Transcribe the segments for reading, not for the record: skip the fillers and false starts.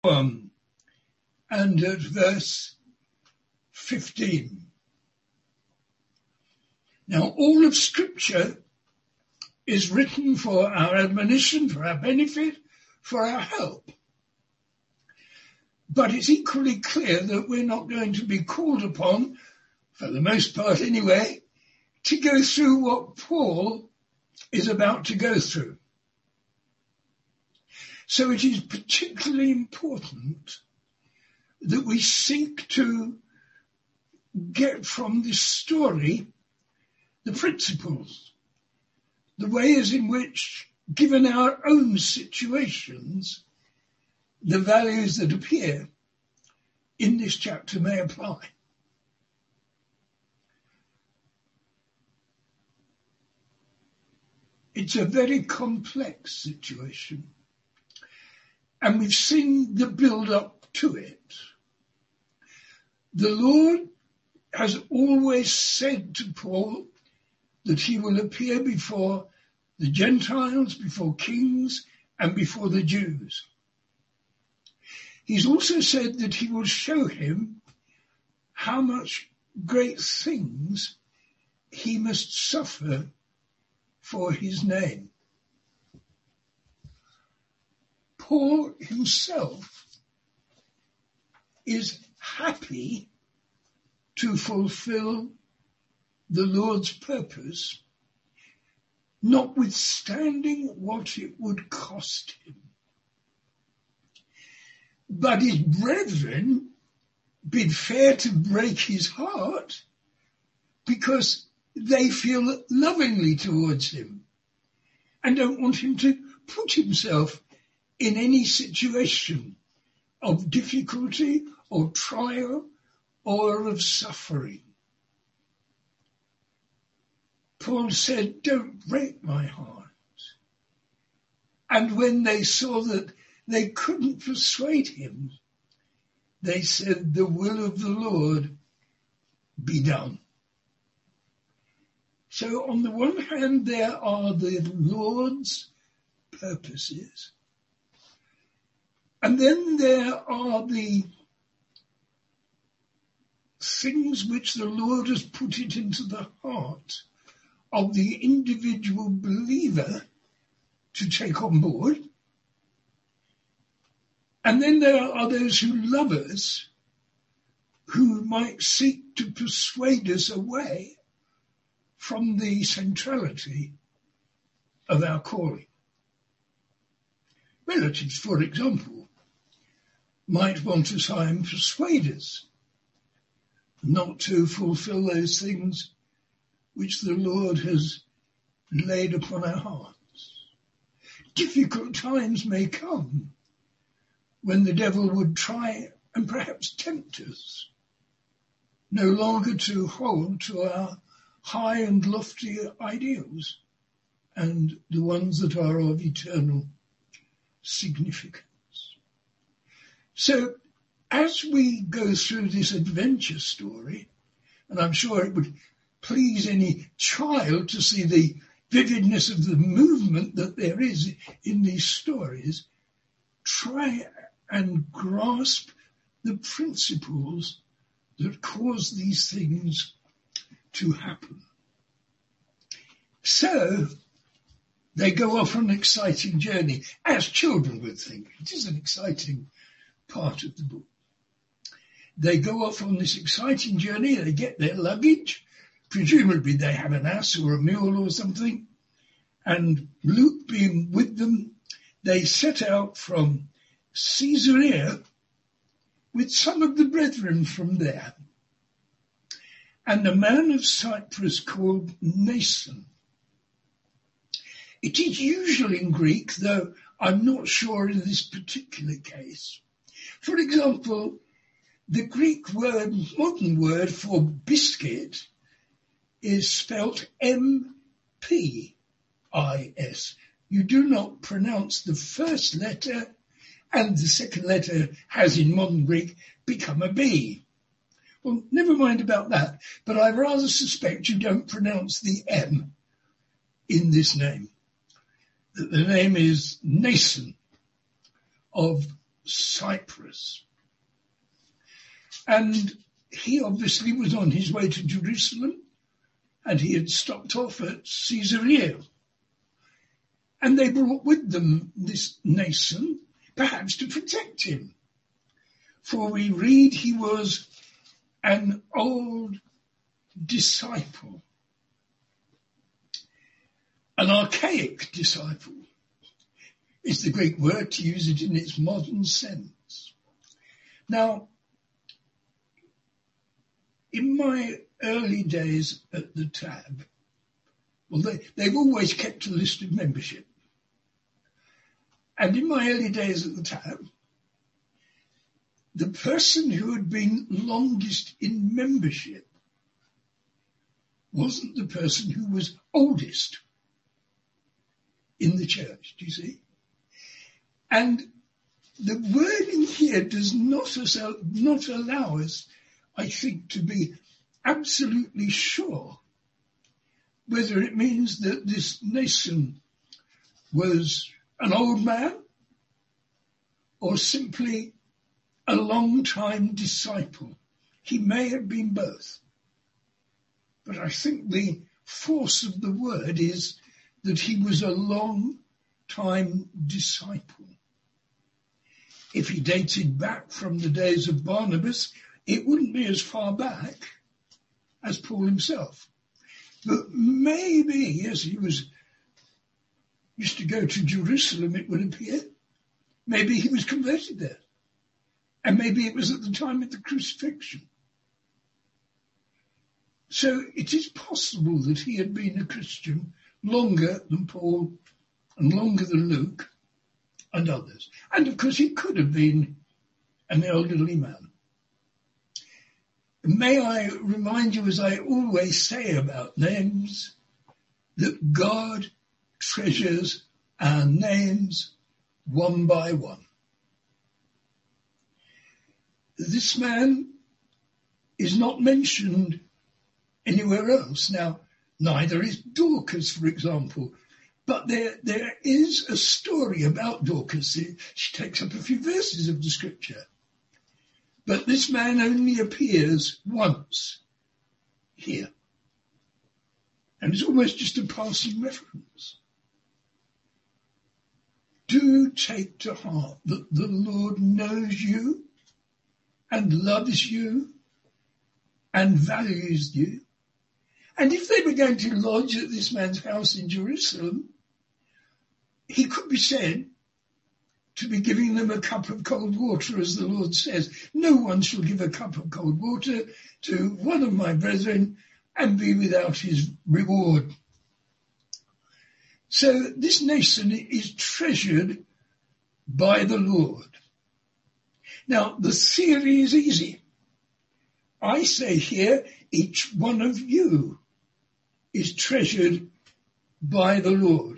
1 and at verse 15. Now, all of Scripture is written for our admonition, for our benefit, for our help. But it's equally clear that we're not going to be called upon, for the most part anyway, to go through what Paul is about to go through. So it is particularly important that we seek to get from this story the principles, the ways in which, given our own situations, the values that appear in this chapter may apply. It's a very complex situation, and we've seen the build-up to it. The Lord has always said to Paul that he will appear before the Gentiles, before kings, and before the Jews. He's also said that he will show him how much great things he must suffer for his name. Paul himself is happy to fulfill the Lord's purpose, notwithstanding what it would cost him. But his brethren bid fair to break his heart because they feel lovingly towards him and don't want him to put himself in any situation of difficulty or trial or of suffering. Paul said, "Don't break my heart." And when they saw that they couldn't persuade him, they said, "The will of the Lord be done." So on the one hand, there are the Lord's purposes, and then there are the things which the Lord has put it into the heart of the individual believer to take on board. And then there are those who love us, who might seek to persuade us away from the centrality of our calling. Relatives, for example, might want to try and persuade us not to fulfill those things which the Lord has laid upon our hearts. Difficult times may come when the devil would try and perhaps tempt us no longer to hold to our high and lofty ideals and the ones that are of eternal significance. So as we go through this adventure story, and I'm sure it would please any child to see the vividness of the movement that there is in these stories, try and grasp the principles that cause these things to happen. So they go off on an exciting journey, as children would think. It is an exciting part of the book. They go off on this exciting journey, they get their luggage, presumably they have an ass or a mule or something, and Luke being with them, they set out from Caesarea with some of the brethren from there, and a man of Cyprus called Mnason. It is usual in Greek, though I'm not sure in this particular case. For example, the Greek word, modern word for biscuit, is spelt M-P-I-S. You do not pronounce the first letter, and the second letter has in modern Greek become a B. Well, never mind about that, but I rather suspect you don't pronounce the M in this name. That the name is Mnason of Cyprus. And he obviously was on his way to Jerusalem, and he had stopped off at Caesarea. And they brought with them this Mnason, perhaps to protect him. For we read he was an old disciple, an archaic disciple is the Greek word, to use it in its modern sense. Now, in my early days at the TAB, well, they've always kept a list of membership. And in my early days at the TAB, the person who had been longest in membership wasn't the person who was oldest in the church, do you see? And the wording here does not allow us, I think, to be absolutely sure whether it means that this Mnason was an old man or simply a long-time disciple. He may have been both. But I think the force of the word is that he was a long-time disciple. If he dated back from the days of Barnabas, it wouldn't be as far back as Paul himself. But maybe, as he used to go to Jerusalem, it would appear, maybe he was converted there. And maybe it was at the time of the crucifixion. So it is possible that he had been a Christian longer than Paul and longer than Luke and others. And of course he could have been an elderly man. May I remind you, as I always say about names, that God treasures our names one by one. This man is not mentioned anywhere else. Now, neither is Dorcas, for example, but there is a story about Dorcas. She takes up a few verses of the scripture. But this man only appears once here. And it's almost just a passing reference. Do take to heart that the Lord knows you and loves you and values you. And if they were going to lodge at this man's house in Jerusalem, he could be said to be giving them a cup of cold water, as the Lord says. No one shall give a cup of cold water to one of my brethren and be without his reward. So this Mnason is treasured by the Lord. Now, the theory is easy. I say here, each one of you is treasured by the Lord.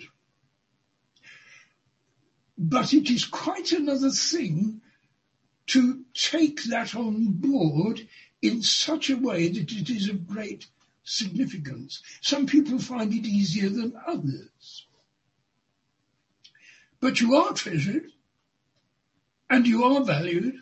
But it is quite another thing to take that on board in such a way that it is of great significance. Some people find it easier than others. But you are treasured and you are valued.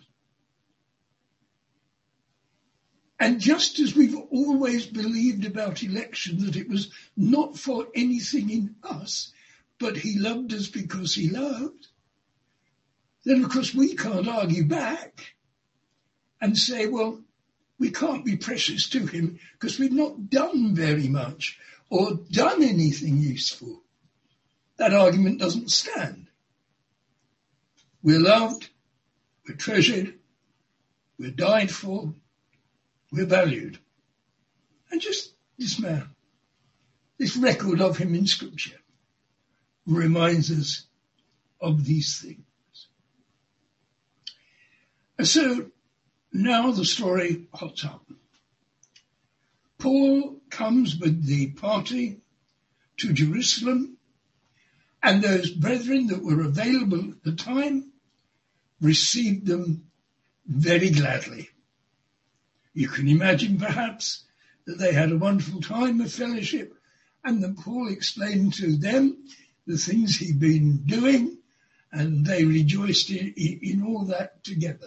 And just as we've always believed about election, that it was not for anything in us, but he loved us because he loved, then of course we can't argue back and say, well, we can't be precious to him because we've not done very much or done anything useful. That argument doesn't stand. We're loved, we're treasured, we're died for, we're valued. And just this man, this record of him in Scripture, reminds us of these things. And so now the story hots up. Paul comes with the party to Jerusalem, and those brethren that were available at the time received them very gladly. You can imagine perhaps that they had a wonderful time of fellowship, and that Paul explained to them the things he'd been doing and they rejoiced in all that together.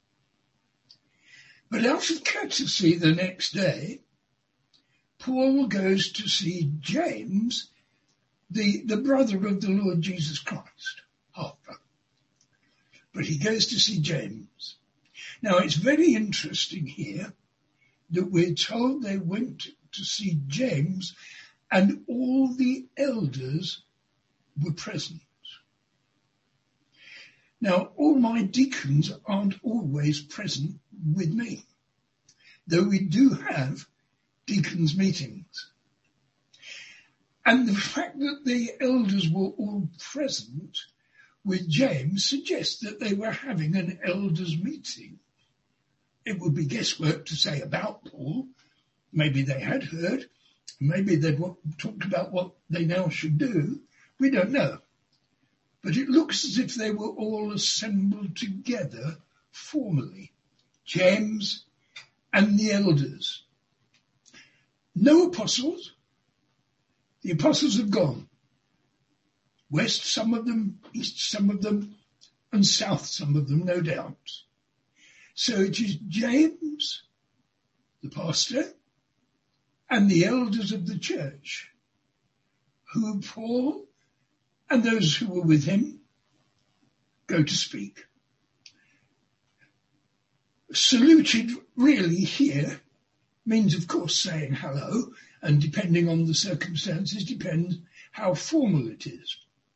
But out of courtesy the next day, Paul goes to see James, the brother of the Lord Jesus Christ, half-brother. But he goes to see James. Now, it's very interesting here that we're told they went to see James and all the elders were present. Now, all my deacons aren't always present with me, though we do have deacons' meetings. And the fact that the elders were all present with James suggests that they were having an elders' meeting. It would be guesswork to say about Paul. Maybe they had heard. Maybe they'd talked about what they now should do. We don't know. But it looks as if they were all assembled together formally. James and the elders. No apostles. The apostles have gone. West, some of them, east, some of them, and south, some of them, no doubt. So it is James, the pastor, and the elders of the church, who Paul and those who were with him go to speak. Saluted really here means, of course, saying hello, and depending on the circumstances, depends how formal it is.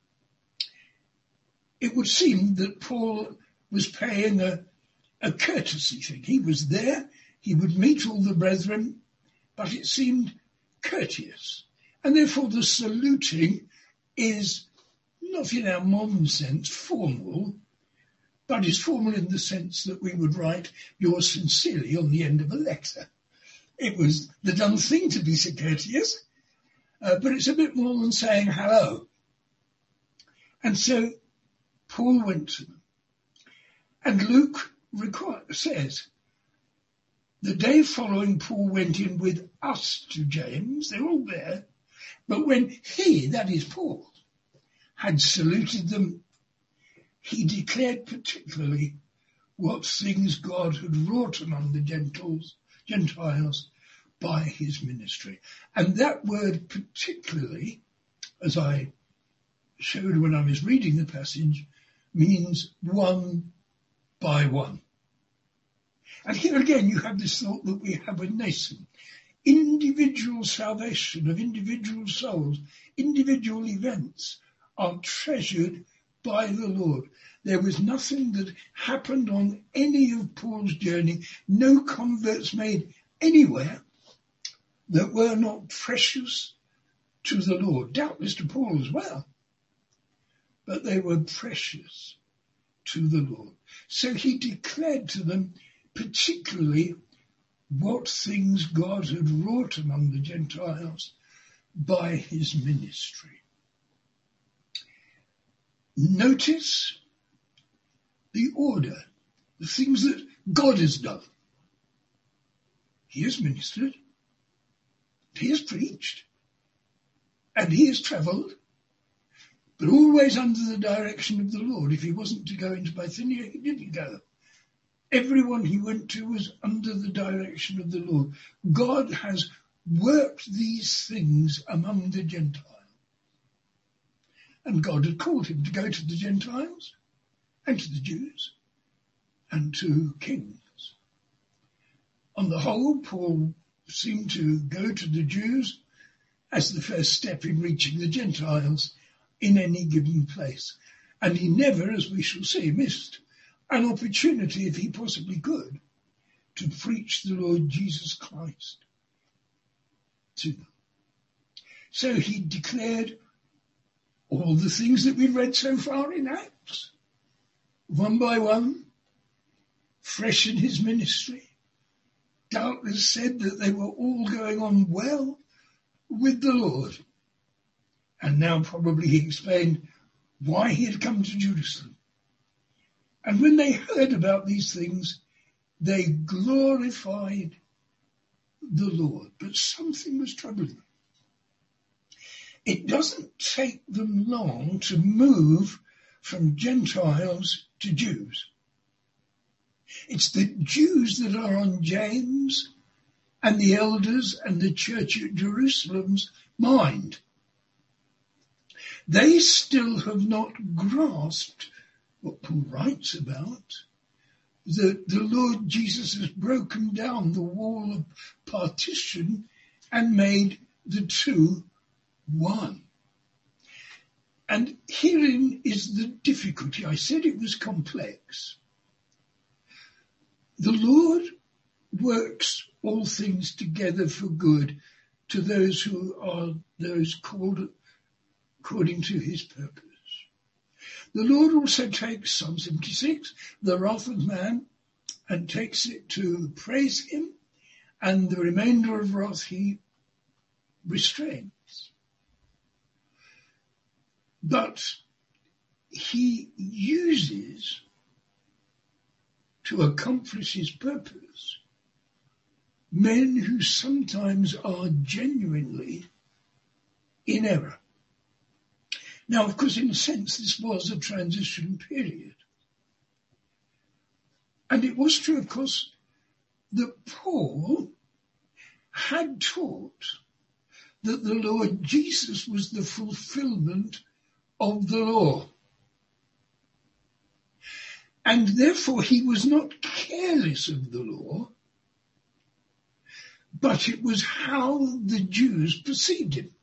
It would seem that Paul was paying a courtesy thing. He was there, he would meet all the brethren, but it seemed courteous. And therefore the saluting is not in our modern sense formal, but is formal in the sense that we would write yours sincerely on the end of a letter. It was the done thing to be so courteous, but it's a bit more than saying hello. And so Paul went to them. And Luke says, the day following Paul went in with us to James, they're all there, but when he, that is Paul, had saluted them, he declared particularly what things God had wrought among the Gentiles by his ministry. And that word particularly, as I showed when I was reading the passage, means one by one. And here again you have this thought that we have with Nathan. Individual salvation of individual souls, individual events are treasured by the Lord. There was nothing that happened on any of Paul's journey, no converts made anywhere that were not precious to the Lord, doubtless to Paul as well. But they were precious to the Lord. So he declared to them particularly what things God had wrought among the Gentiles by his ministry. Notice the order, the things that God has done. He has ministered, he has preached, and he has travelled, but always under the direction of the Lord. If he wasn't to go into Bithynia, he didn't go. Everyone he went to was under the direction of the Lord. God has worked these things among the Gentiles. And God had called him to go to the Gentiles and to the Jews and to kings. On the whole, Paul seemed to go to the Jews as the first step in reaching the Gentiles in any given place. And he never, as we shall see, missed an opportunity, if he possibly could, to preach the Lord Jesus Christ to them. So he declared all the things that we've read so far in Acts, one by one, fresh in his ministry, doubtless said that they were all going on well with the Lord. And now probably he explained why he had come to Jerusalem. And when they heard about these things, they glorified the Lord. But something was troubling them. It doesn't take them long to move from Gentiles to Jews. It's the Jews that are on James and the elders and the church at Jerusalem's mind. They still have not grasped what Paul writes about, that the Lord Jesus has broken down the wall of partition and made the two one. And herein is the difficulty. I said it was complex. The Lord works all things together for good to those who are those called according to his purpose. The Lord also takes Psalm 76, the wrath of man, and takes it to praise him, and the remainder of wrath he restrains. But he uses to accomplish his purpose men who sometimes are genuinely in error. Now, of course, in a sense, this was a transition period. And it was true, of course, that Paul had taught that the Lord Jesus was the fulfillment of the law. And therefore he was not careless of the law, but it was how the Jews perceived him.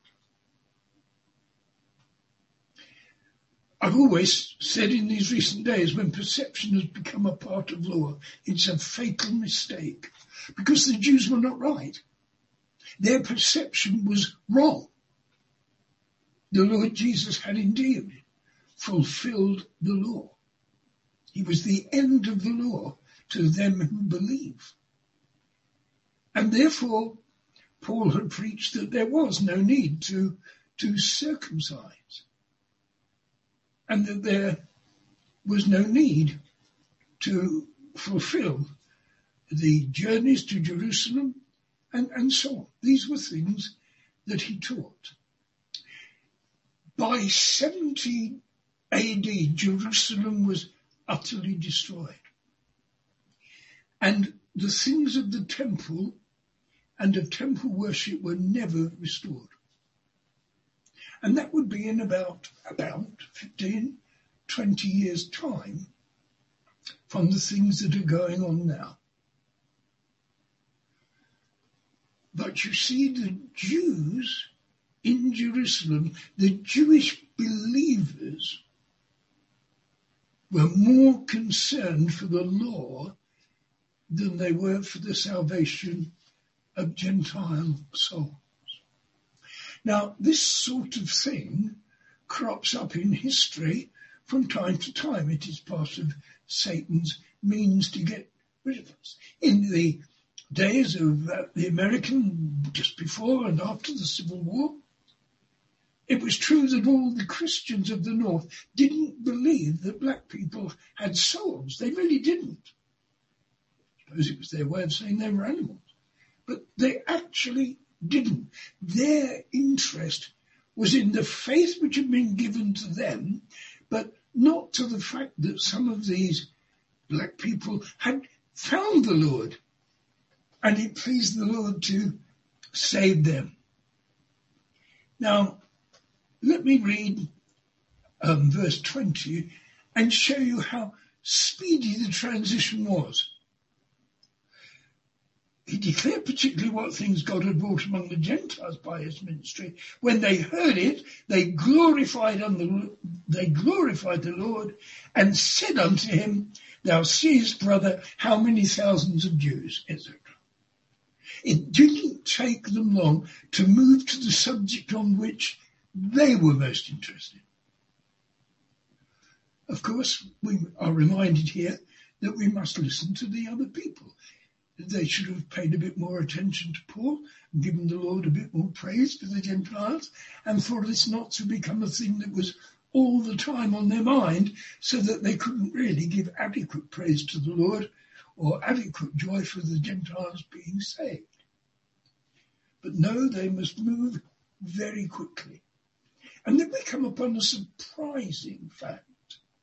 I've always said in these recent days, when perception has become a part of law, it's a fatal mistake, because the Jews were not right. Their perception was wrong. The Lord Jesus had indeed fulfilled the law. He was the end of the law to them who believe. And therefore, Paul had preached that there was no need to circumcise, and that there was no need to fulfill the journeys to Jerusalem and so on. These were things that he taught. By 70 AD, Jerusalem was utterly destroyed. And the things of the temple and of temple worship were never restored. And that would be in about 15, 20 years' time from the things that are going on now. But you see, the Jews in Jerusalem, the Jewish believers, were more concerned for the law than they were for the salvation of Gentile souls. Now, this sort of thing crops up in history from time to time. It is part of Satan's means to get rid of us. In the days of the American, just before and after the Civil War, it was true that all the Christians of the North didn't believe that black people had souls. They really didn't. I suppose it was their way of saying they were animals. But they actually didn't. Their interest was in the faith which had been given to them, but not to the fact that some of these black people had found the Lord, and it pleased the Lord to save them. Now, let me read verse 20 and show you how speedy the transition was. He declared particularly what things God had wrought among the Gentiles by his ministry. When they heard it, they glorified the Lord and said unto him, Thou seest, brother, how many thousands of Jews, etc. It didn't take them long to move to the subject on which they were most interested. Of course, we are reminded here that we must listen to the other people. They should have paid a bit more attention to Paul and given the Lord a bit more praise for the Gentiles, and for this not to become a thing that was all the time on their mind, so that they couldn't really give adequate praise to the Lord or adequate joy for the Gentiles being saved. But no, they must move very quickly. And then we come upon a surprising fact.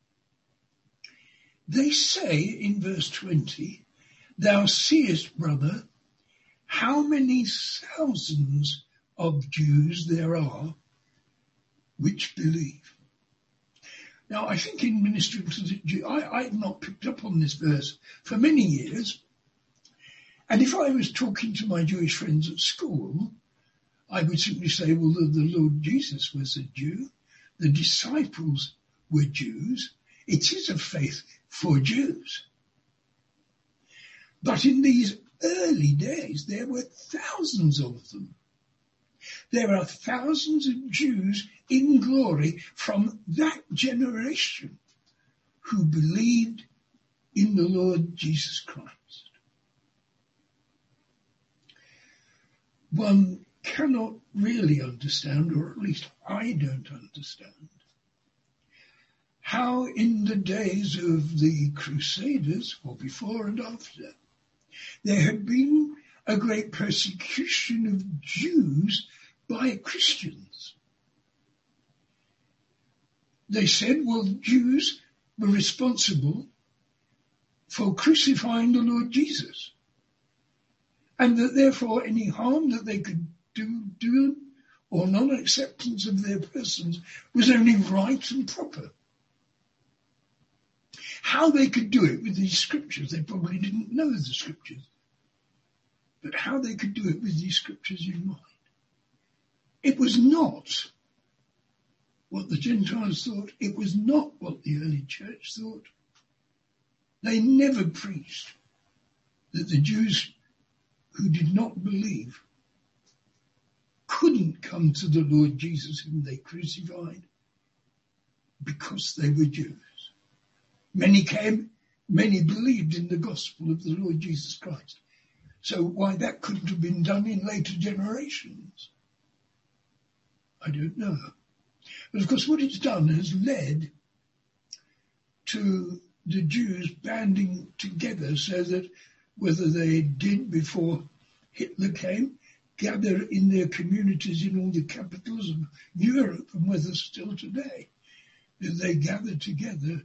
They say in verse 20, thou seest, brother, how many thousands of Jews there are which believe. Now, I think in ministering to the Jews, I've not picked up on this verse for many years. And if I was talking to my Jewish friends at school, I would simply say, well, the Lord Jesus was a Jew. The disciples were Jews. It is a faith for Jews. But in these early days, there were thousands of them. There are thousands of Jews in glory from that generation who believed in the Lord Jesus Christ. One cannot really understand, or at least I don't understand, how in the days of the Crusaders, or before and after, there had been a great persecution of Jews by Christians. They said, well, Jews were responsible for crucifying the Lord Jesus, and that therefore any harm that they could do or non-acceptance of their persons was only right and proper. How they could do it with these scriptures, they probably didn't know the scriptures, but how they could do it with these scriptures in mind. It was not what the Gentiles thought. It was not what the early church thought. They never preached that the Jews who did not believe couldn't come to the Lord Jesus whom they crucified because they were Jews. Many came, many believed in the gospel of the Lord Jesus Christ. So why that couldn't have been done in later generations, I don't know. But of course what it's done has led to the Jews banding together so that whether they did before Hitler came, gather in their communities in all the capitals of Europe, and whether still today, they gather together,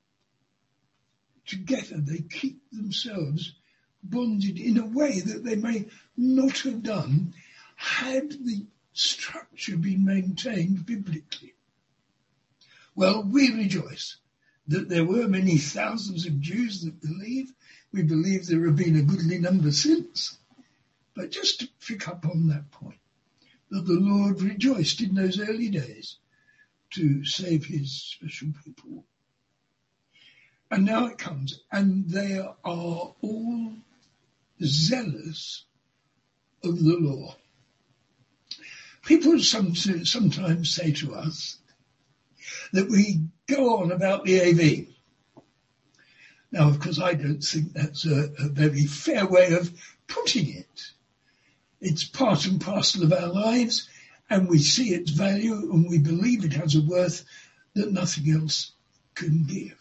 they keep themselves bonded in a way that they may not have done had the structure been maintained biblically. Well, we rejoice that there were many thousands of Jews that believe. We believe there have been a goodly number since. But just to pick up on that point, that the Lord rejoiced in those early days to save his special people. And now it comes, and they are all zealous of the law. People sometimes say to us that we go on about the AV. Now, of course, I don't think that's a very fair way of putting it. It's part and parcel of our lives, and we see its value, and we believe it has a worth that nothing else can give.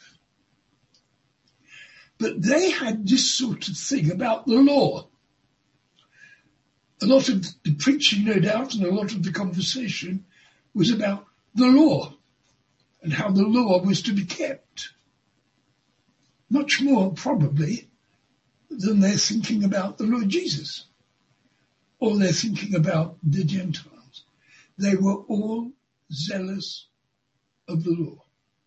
But they had this sort of thing about the law. A lot of the preaching, no doubt, and a lot of the conversation was about the law and how the law was to be kept. Much more, probably, than they're thinking about the Lord Jesus, or they're thinking about the Gentiles. They were all zealous of the law.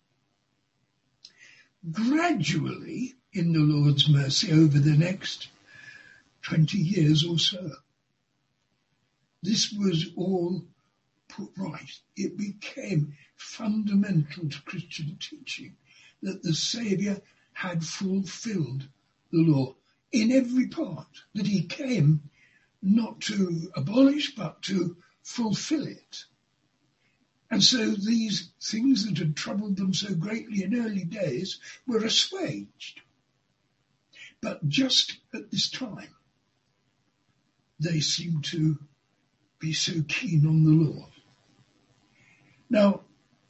Gradually, in the Lord's mercy, over the next 20 years or so, this was all put right. It became fundamental to Christian teaching that the Saviour had fulfilled the law in every part, that he came not to abolish but to fulfill it. And so these things that had troubled them so greatly in early days were assuaged. But just at this time, they seem to be so keen on the law. Now,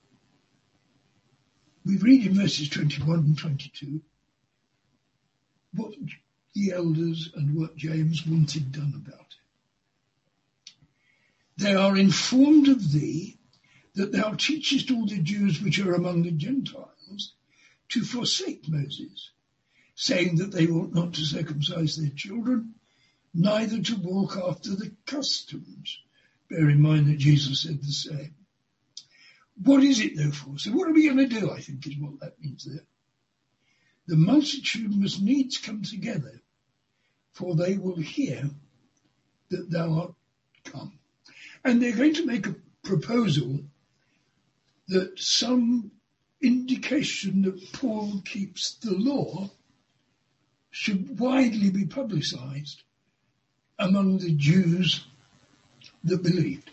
we read in verses 21 and 22 what the elders and what James wanted done about it. They are informed of thee that thou teachest all the Jews which are among the Gentiles to forsake Moses, saying that they ought not to circumcise their children, neither to walk after the customs. Bear in mind that Jesus said the same. What is it therefore? So what are we going to do, I think, is what that means there. The multitude must needs come together, for they will hear that thou art come. And they're going to make a proposal that some indication that Paul keeps the law should widely be publicized among the Jews that believed.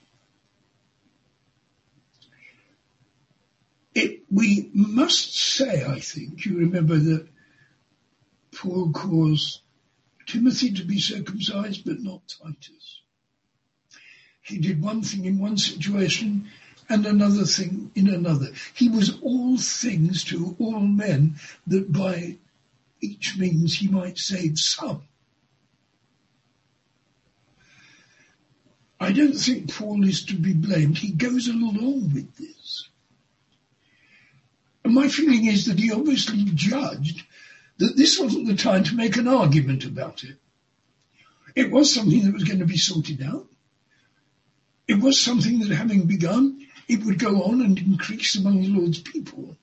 We must say, I think, you remember that Paul calls Timothy to be circumcised, but not Titus. He did one thing in one situation and another thing in another. He was all things to all men, that by each means he might save some. I don't think Paul is to be blamed. He goes along with this. And my feeling is that he obviously judged that this wasn't the time to make an argument about it. It was something that was going to be sorted out. It was something that, having begun, it would go on and increase among the Lord's people.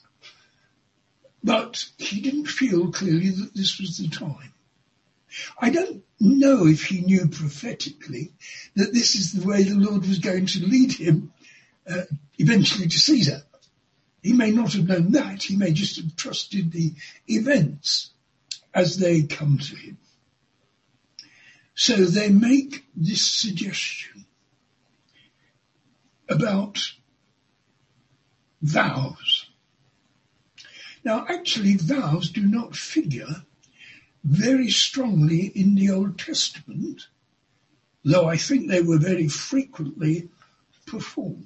But he didn't feel clearly that this was the time. I don't know if he knew prophetically that this is the way the Lord was going to lead him eventually to Caesar. He may not have known that. He may just have trusted the events as they come to him. So they make this suggestion about vows. Now, actually, vows do not figure very strongly in the Old Testament, though I think they were very frequently performed.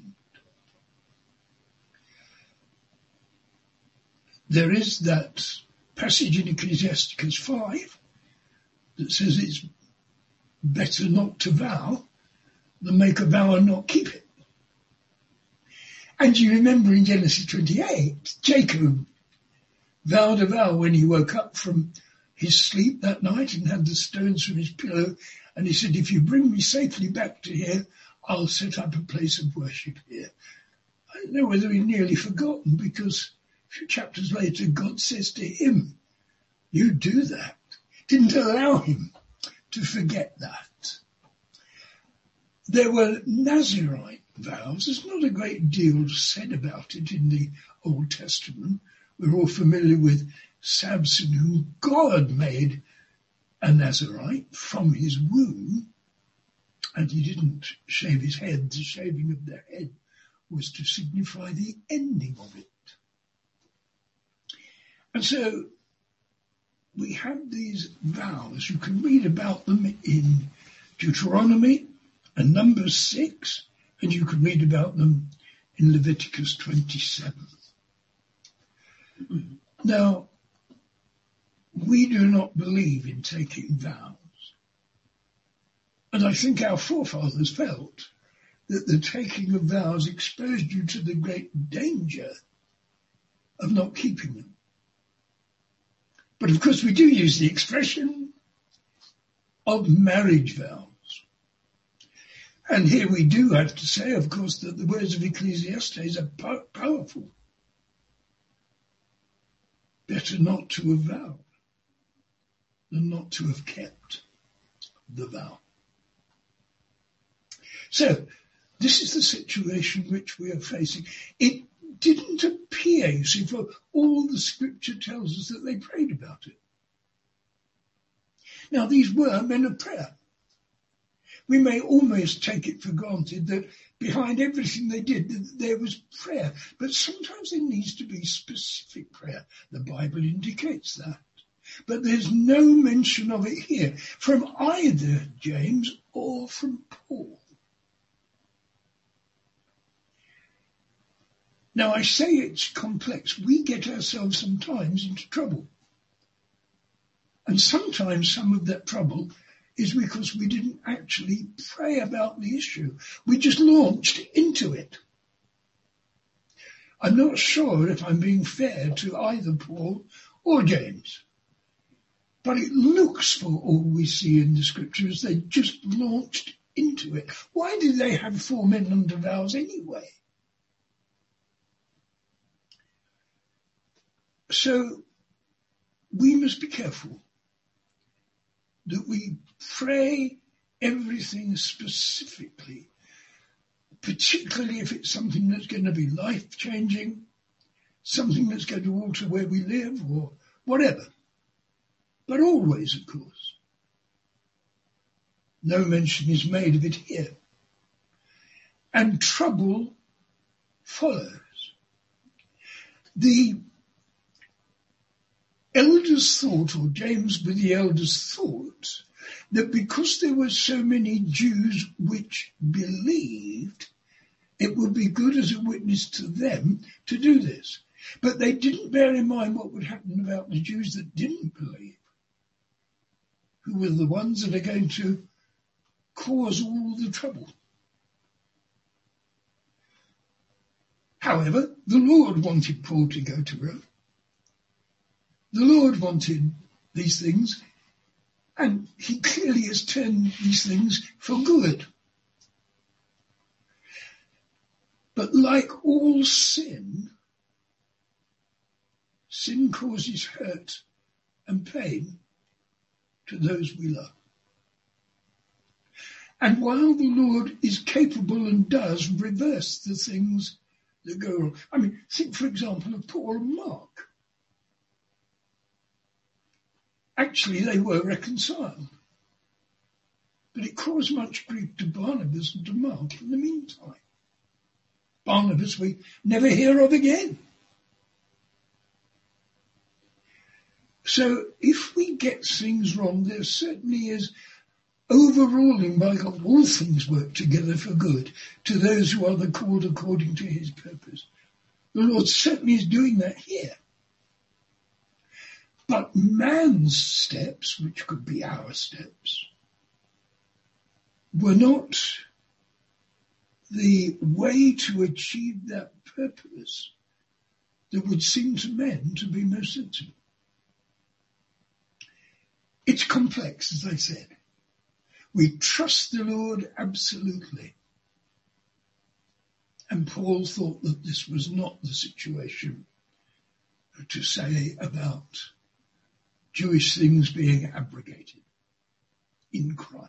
There is that passage in Ecclesiasticus 5 that says it's better not to vow than make a vow and not keep it. And you remember in Genesis 28, Jacob vowed a vow when he woke up from his sleep that night and had the stones from his pillow, and he said, if you bring me safely back to here, I'll set up a place of worship here. I don't know whether he'd nearly forgotten, because a few chapters later, God says to him, you do that. Didn't allow him to forget that. There were Nazirite vows. There's not a great deal said about it in the Old Testament. We're all familiar with Samson, whom God made a Nazirite from his womb, and he didn't shave his head. The shaving of the head was to signify the ending of it. And so we have these vows. You can read about them in Deuteronomy and Numbers 6, and you can read about them in Leviticus 27. Now, we do not believe in taking vows. And I think our forefathers felt that the taking of vows exposed you to the great danger of not keeping them. But of course we do use the expression of marriage vows. And here we do have to say, of course, that the words of Ecclesiastes are powerful. Better not to have vowed than not to have kept the vow. So, this is the situation which we are facing. It didn't appear, you see, for all the scripture tells us that they prayed about it. Now, these were men of prayer. We may almost take it for granted that behind everything they did, there was prayer. But sometimes there needs to be specific prayer. The Bible indicates that. But there's no mention of it here from either James or from Paul. Now, I say it's complex. We get ourselves sometimes into trouble. And sometimes some of that trouble is because we didn't actually pray about the issue. We just launched into it. I'm not sure if I'm being fair to either Paul or James. But it looks, for all we see in the scriptures, they just launched into it. Why did they have 4 men under vows anyway? So we must be careful that we pray everything specifically, particularly if it's something that's going to be life-changing, something that's going to alter where we live or whatever. But always, of course. No mention is made of it here. And trouble follows. The elders thought, or James with the elders thought, that because there were so many Jews which believed, it would be good as a witness to them to do this. But they didn't bear in mind what would happen about the Jews that didn't believe, who were the ones that are going to cause all the trouble. However, the Lord wanted Paul to go to Rome. The Lord wanted these things, and he clearly has turned these things for good. But like all sin, sin causes hurt and pain to those we love. And while the Lord is capable and does reverse the things that go wrong, I mean, think, for example, of Paul and Mark. Actually, they were reconciled. But it caused much grief to Barnabas and to Mark in the meantime. Barnabas we never hear of again. So if we get things wrong, there certainly is overruling by God. All things work together for good to those who are the called according to his purpose. The Lord certainly is doing that here. But man's steps, which could be our steps, were not the way to achieve that purpose that would seem to men to be most sensible. It's complex, as I said. We trust the Lord absolutely. And Paul thought that this was not the situation to say about Jewish things being abrogated in Christ.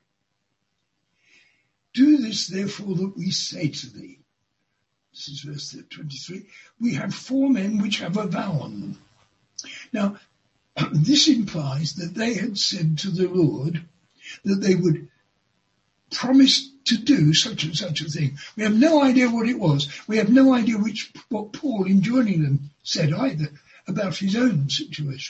Do this, therefore, that we say to thee. This is verse 23. We have 4 men which have a vow on them. Now, this implies that they had said to the Lord that they would promise to do such and such a thing. We have no idea what it was. We have no idea what Paul, in joining them, said either about his own situation.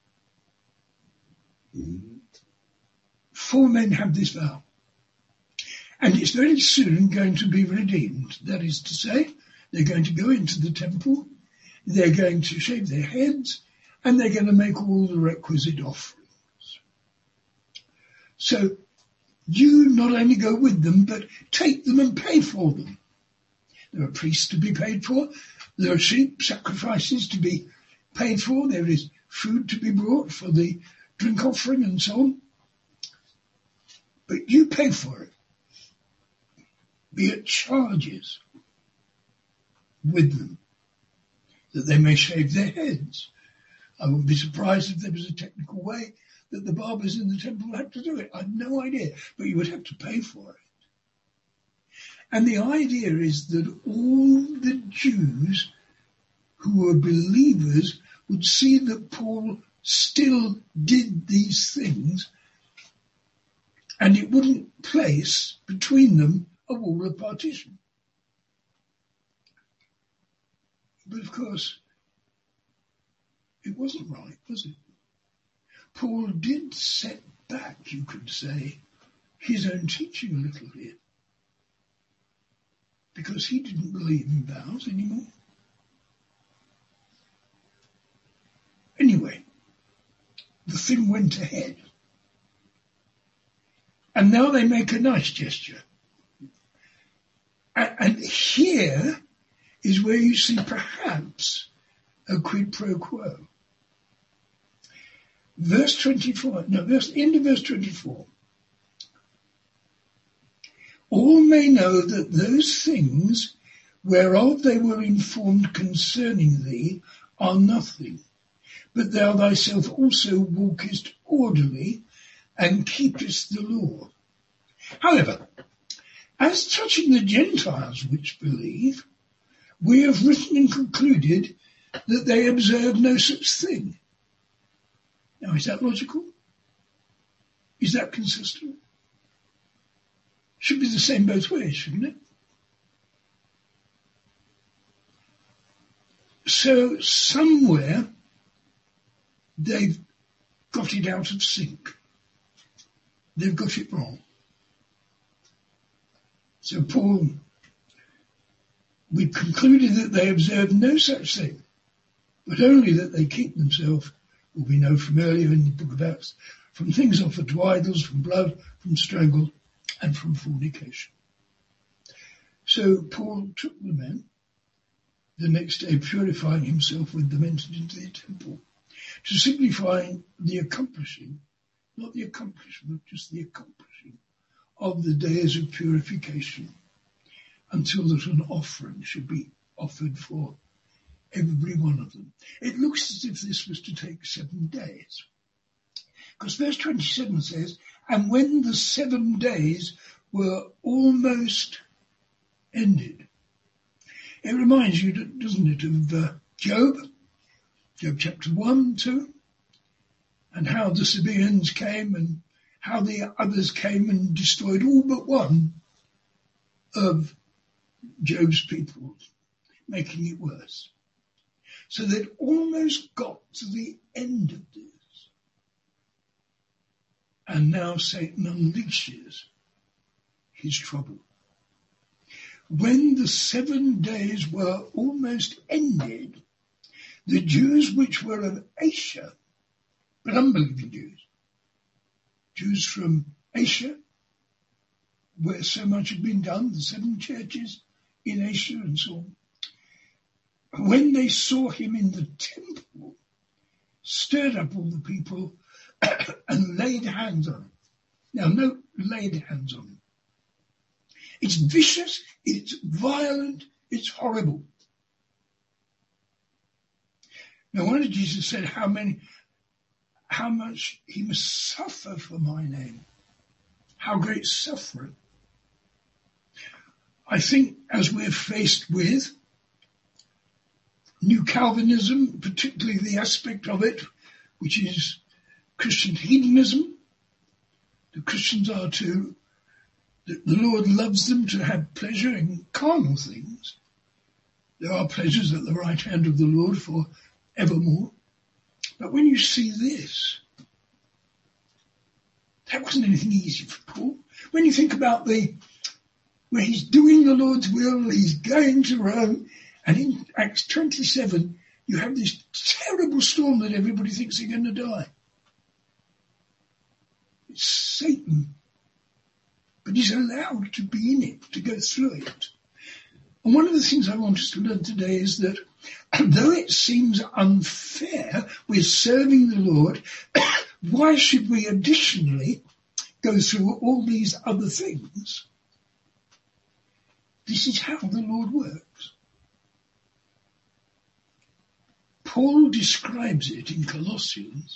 4 men have this vow. And it's very soon going to be redeemed. That is to say, they're going to go into the temple, they're going to shave their heads, and they're going to make all the requisite offerings. So you not only go with them, but take them and pay for them. There are priests to be paid for. There are sheep sacrifices to be paid for. There is food to be brought for the drink offering and so on. But you pay for it. Be it charges with them, that they may shave their heads. I wouldn't be surprised if there was a technical way that the barbers in the temple had to do it. I have no idea, but you would have to pay for it. And the idea is that all the Jews who were believers would see that Paul still did these things, and it wouldn't place between them a wall of partition. But of course, it wasn't right, was it? Paul did set back, you could say, his own teaching a little here, because he didn't believe in vows anymore. Anyway, the thing went ahead. And now they make a nice gesture. And here is where you see perhaps a quid pro quo. Verse 24, end of verse 24. All may know that those things whereof they were informed concerning thee are nothing, but thou thyself also walkest orderly and keepest the law. However, as touching the Gentiles which believe, we have written and concluded that they observe no such thing. Now, is that logical? Is that consistent? Should be the same both ways, shouldn't it? So somewhere they've got it out of sync. They've got it wrong. So Paul, we concluded that they observe no such thing, but only that they keep themselves, what we know from earlier in the book of Acts, from things offered to idols, from blood, from strangle, and from fornication. So Paul took the men, the next day purifying himself with them, entered into the temple, to signify the accomplishing, not the accomplishment, just the accomplishing of the days of purification, until that an offering should be offered for every one of them. It looks as if this was to take 7 days. Because verse 27 says, and when the 7 days were almost ended. It reminds you, doesn't it, of Job chapter 1, 2, and how the Sabaeans came and how the others came and destroyed all but one of Job's people, making it worse. So they'd almost got to the end of this. And now Satan unleashes his trouble. When the 7 days were almost ended, the Jews which were of Asia, but unbelieving Jews from Asia, where so much had been done, the 7 churches in Asia and so on, when they saw him in the temple, stirred up all the people and laid hands on him. Now, note, laid hands on him. It's vicious, it's violent, it's horrible. No wonder Jesus said how much he must suffer for my name. How great suffering. I think as we're faced with New Calvinism, particularly the aspect of it, which is Christian hedonism, the Christians are to, the Lord loves them to have pleasure in carnal things. There are pleasures at the right hand of the Lord for evermore. But when you see this, that wasn't anything easy for Paul. When you think about where he's doing the Lord's will, he's going to Rome, and in Acts 27, you have this terrible storm that everybody thinks they're going to die. It's Satan, but he's allowed to be in it, to go through it. And one of the things I want us to learn today is that though it seems unfair, we're serving the Lord, why should we additionally go through all these other things? This is how the Lord works. Paul describes it in Colossians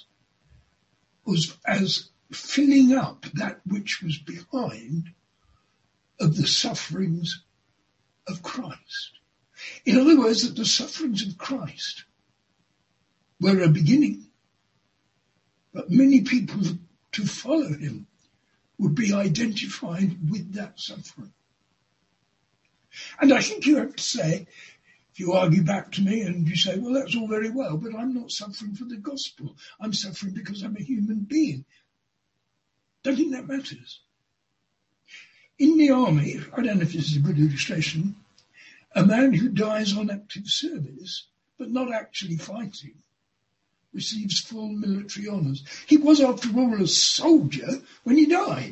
as filling up that which was behind of the sufferings of Christ. In other words, that the sufferings of Christ were a beginning, but many people to follow him would be identified with that suffering. And I think you have to say, if you argue back to me and you say, well, that's all very well, but I'm not suffering for the gospel. I'm suffering because I'm a human being. Don't think that matters. In the army, I don't know if this is a good illustration, a man who dies on active service, but not actually fighting, receives full military honours. He was, after all, a soldier when he died.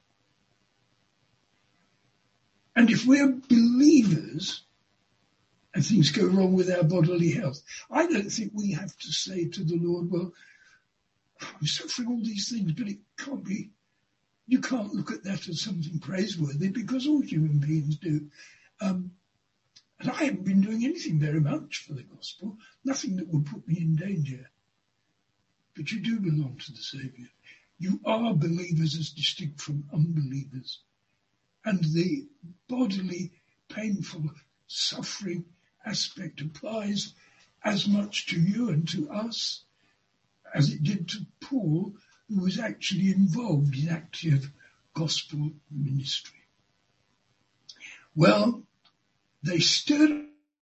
And if we're believers, and things go wrong with our bodily health. I don't think we have to say to the Lord, well, I'm suffering all these things, but it can't be, you can't look at that as something praiseworthy, because all human beings do. And I haven't been doing anything very much for the gospel, nothing that would put me in danger. But you do belong to the Saviour. You are believers as distinct from unbelievers. And the bodily, painful, suffering aspect applies as much to you and to us as it did to Paul, who was actually involved in active gospel ministry. Well, they stood.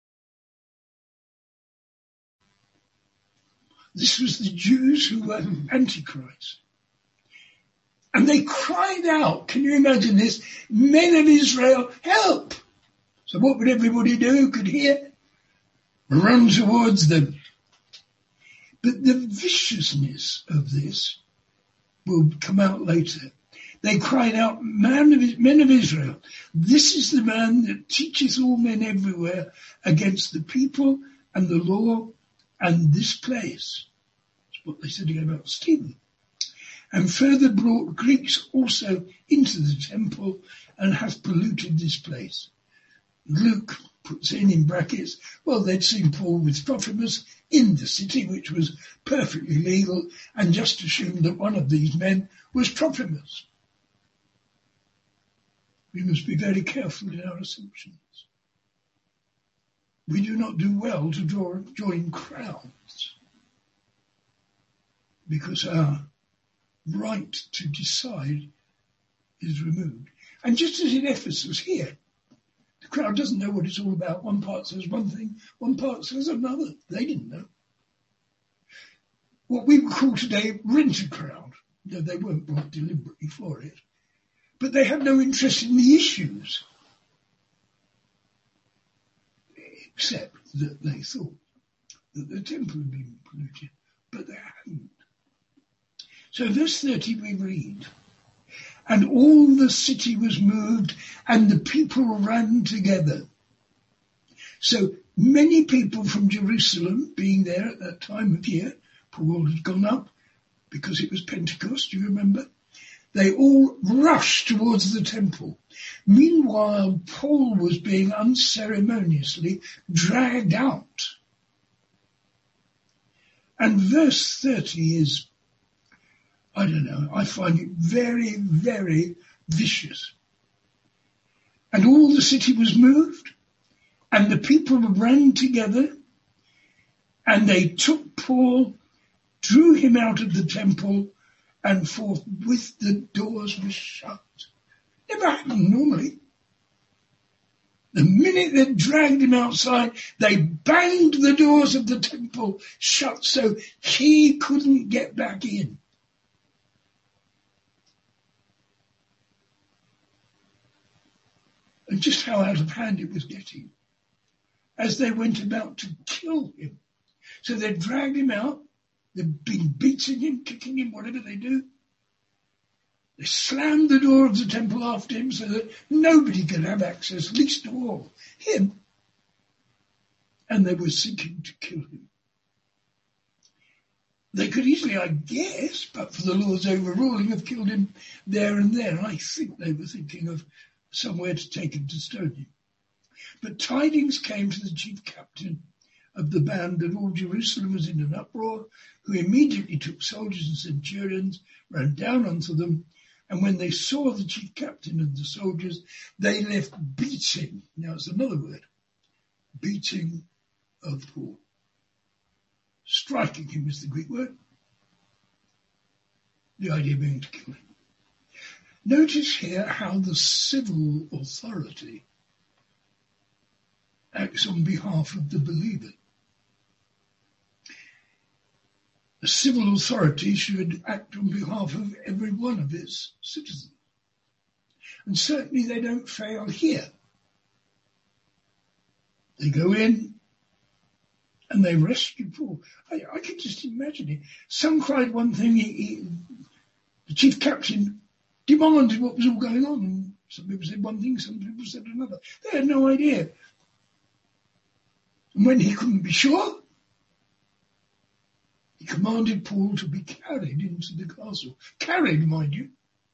This was the Jews who were Antichrist. And they cried out, can you imagine this? Men of Israel, help! So what would everybody do who could hear? Run towards them. But the viciousness of this will come out later. They cried out, men of Israel, this is the man that teacheth all men everywhere against the people and the law and this place. That's what they said again about Stephen. And further brought Greeks also into the temple and hath polluted this place. Luke puts in brackets, well, they'd seen Paul with Trophimus in the city, which was perfectly legal, and just assumed that one of these men was Trophimus. We must be very careful in our assumptions. We do not do well to join crowds, because our right to decide is removed. And just as in Ephesus here, the crowd doesn't know what it's all about. One part says one thing, one part says another. They didn't know. What we would call today rent-a-crowd. No, they weren't brought deliberately for it. But they had no interest in the issues, except that they thought that the temple had been polluted, but they hadn't. So verse 30 we read, and all the city was moved and the people ran together. So many people from Jerusalem being there at that time of year, Paul had gone up because it was Pentecost, you remember? They all rushed towards the temple. Meanwhile, Paul was being unceremoniously dragged out. And verse 30 is, I don't know, I find it very, very vicious. And all the city was moved, and the people ran together, and they took Paul, drew him out of the temple, and forthwith the doors were shut. Never happened normally. The minute they dragged him outside, they banged the doors of the temple shut so he couldn't get back in. And just how out of hand it was getting as they went about to kill him. So they dragged him out. They've been beating him, kicking him, whatever they do. They slammed the door of the temple after him so that nobody could have access, least of all him. And they were seeking to kill him. They could easily, I guess, but for the Lord's overruling, have killed him there and then. I think they were thinking of somewhere to take him to stone him. But tidings came to the chief captain of the band that all Jerusalem was in an uproar, who immediately took soldiers and centurions, ran down unto them, and when they saw the chief captain and the soldiers, they left beating. Now it's another word, beating of Paul. Striking him is the Greek word. The idea being to kill him. Notice here how the civil authority acts on behalf of the believer. The civil authority should act on behalf of every one of its citizens. And certainly they don't fail here. They go in and they rescue Paul. I can just imagine it. Some cried one thing, the chief captain demanded what was all going on. And some people said one thing, some people said another. They had no idea. And when he couldn't be sure, he commanded Paul to be carried into the castle. Carried, mind you.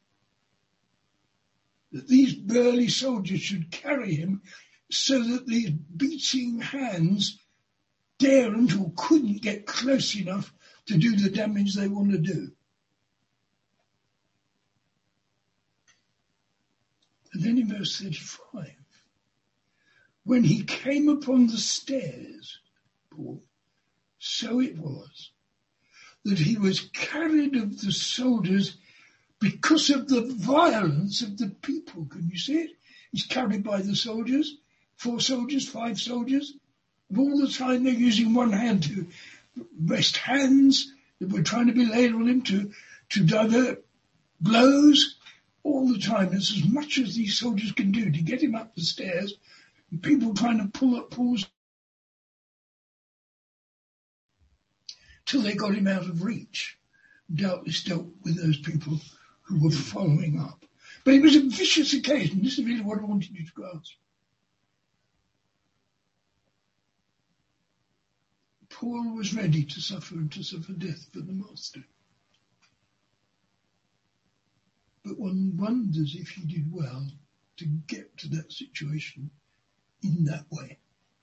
That these burly soldiers should carry him so that these beating hands daren't or couldn't get close enough to do the damage they want to do. And then in verse 35, when he came upon the stairs, Paul, so it was that he was carried of the soldiers because of the violence of the people. Can you see it? He's carried by the soldiers, 4 soldiers, 5 soldiers. And all the time they're using one hand to rest hands that were trying to be laid on him to divert blows. All the time, it's as much as these soldiers can do to get him up the stairs. And people trying to pull up Paul's till they got him out of reach. Doubtless dealt with those people who were following up. But it was a vicious occasion. This is really what I wanted you to grasp. Paul was ready to suffer and to suffer death for the Master. But one wonders if he did well to get to that situation in that way.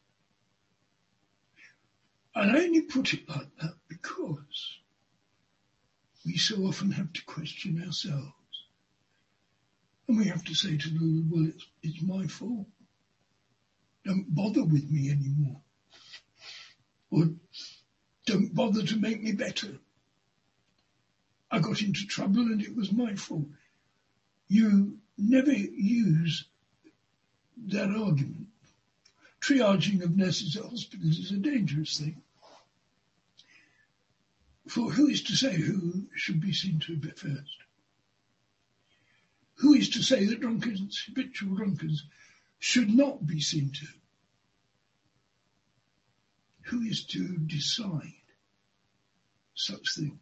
And I only put it like that because we so often have to question ourselves. And we have to say to the Lord, well, it's my fault. Don't bother with me anymore. Or don't bother to make me better. I got into trouble and it was my fault. You never use that argument. Triaging of nurses at hospitals is a dangerous thing. For who is to say who should be seen to be first? Who is to say that drunkards, habitual drunkards, should not be seen to? Who is to decide such things?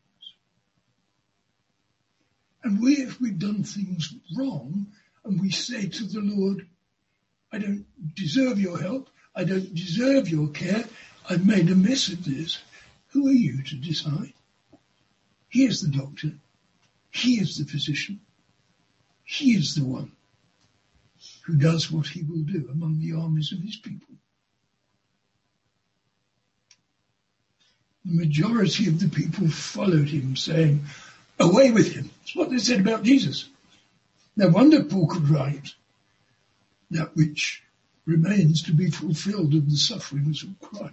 And if we've done things wrong, and we say to the Lord, I don't deserve your help, I don't deserve your care, I've made a mess of this, who are you to decide? He is the doctor, he is the physician, he is the one who does what he will do among the armies of his people. The majority of the people followed him, saying, away with him. That's what they said about Jesus. No wonder Paul could write that which remains to be fulfilled of the sufferings of Christ.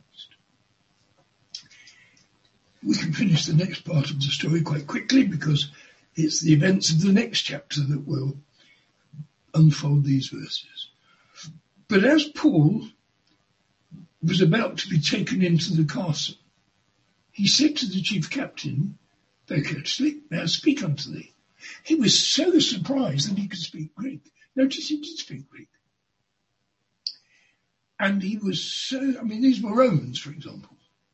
We can finish the next part of the story quite quickly because it's the events of the next chapter that will unfold these verses. But as Paul was about to be taken into the castle, he said to the chief captain, very courteously, may I speak unto thee? He was so surprised that he could speak Greek. Notice he did speak Greek. And he was these were Romans, for example.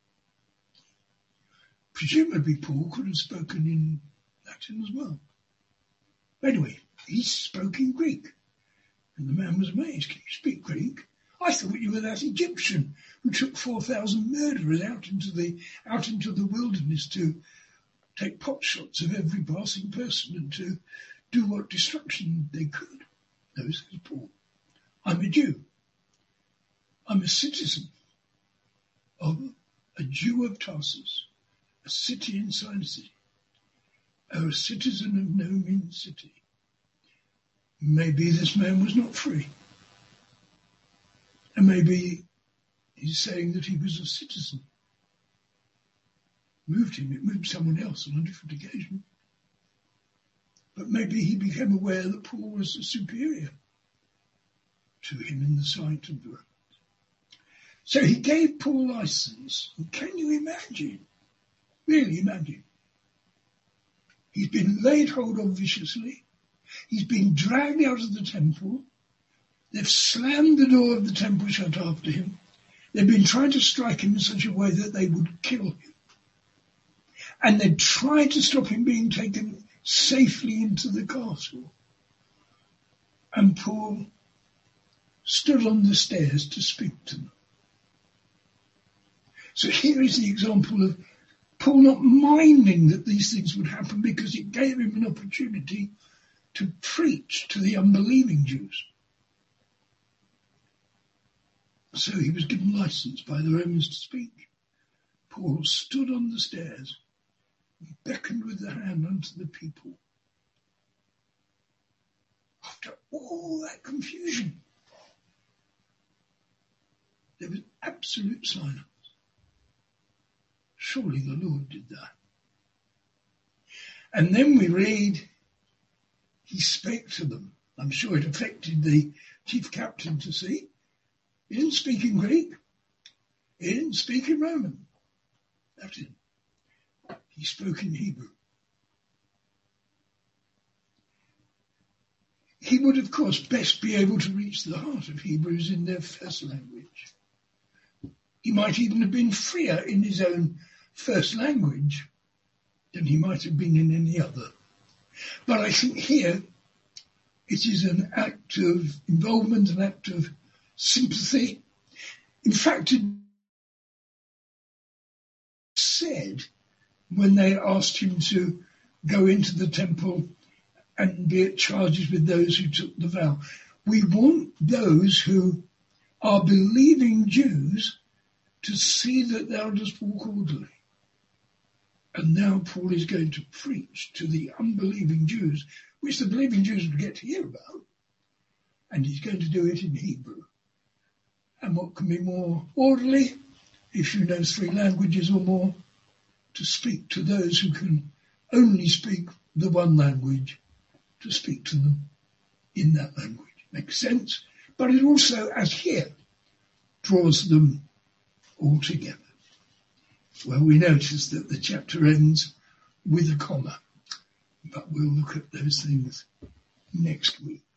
Presumably Paul could have spoken in Latin as well. Anyway, he spoke in Greek. And the man was amazed. Can you speak Greek? I thought you were that Egyptian who took 4,000 murderers out into the wilderness to take pot shots of every passing person and to do what destruction they could. No, says Paul. I'm a Jew. I'm a citizen of a Jew of Tarsus, a city inside a city, or a citizen of no mean city. Maybe this man was not free. And maybe he's saying that he was a citizen. It moved someone else on a different occasion. But maybe he became aware that Paul was a superior to him in the sight of the Romans. So he gave Paul license. And can you imagine? Really imagine. He's been laid hold of viciously. He's been dragged out of the temple. They've slammed the door of the temple shut after him. They've been trying to strike him in such a way that they would kill him. And they tried to stop him being taken safely into the castle. And Paul stood on the stairs to speak to them. So here is the example of Paul not minding that these things would happen because it gave him an opportunity to preach to the unbelieving Jews. So he was given license by the Romans to speak. Paul stood on the stairs and beckoned with the hand unto the people. After all that confusion, there was absolute silence. Surely the Lord did that. And then we read, he spake to them. I'm sure it affected the chief captain to see. He didn't speak in Greek. He didn't speak in Roman. That's it. He spoke in Hebrew. He would, of course, best be able to reach the heart of Hebrews in their first language. He might even have been freer in his own first language than he might have been in any other. But I think here it is an act of involvement, an act of sympathy. In fact, it said when they asked him to go into the temple and be at charges with those who took the vow, we want those who are believing Jews to see that thou dost walk orderly. And now Paul is going to preach to the unbelieving Jews, which the believing Jews would get to hear about, and he's going to do it in Hebrew. And what can be more orderly, if you know 3 languages or more, to speak to those who can only speak the one language, to speak to them in that language. Makes sense? But it also, as here, draws them all together. Well, we notice that the chapter ends with a comma, but we'll look at those things next week.